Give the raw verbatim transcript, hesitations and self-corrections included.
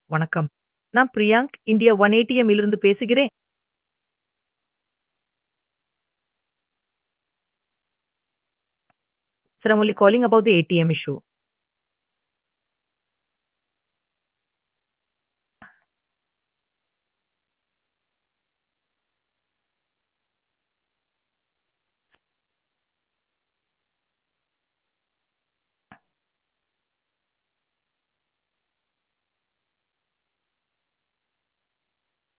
வணக்கம். நான் பிரியாங்க் India one ATM இலிருந்து பேசுகிறேன். Sir, I'm only calling about the A T M issue.